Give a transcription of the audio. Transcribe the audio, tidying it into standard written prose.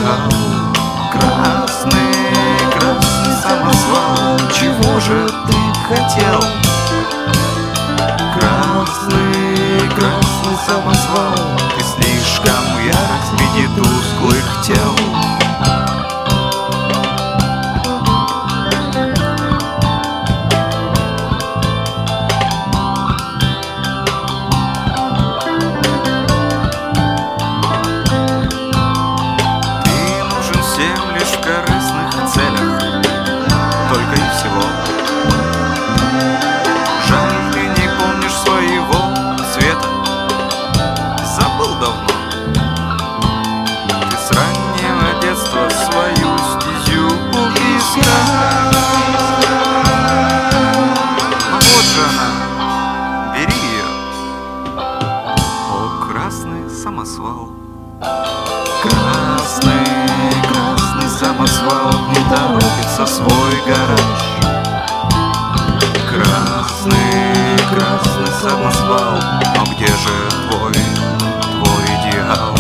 бокал. Красный, красный самосвал, чего же ты хотел? Красный, красный самосвал, ты слишком ярок среди тусклых тел. В корыстных целях только и всего. Жаль, ты не помнишь своего цвета, забыл давно. Ты с раннего детства свою стезю искал. Ну вот же она, бери ее. О, красный самосвал, красный, красный самосвал не торопится в свой гараж. Красный, красный самосвал, но где же твой идеал?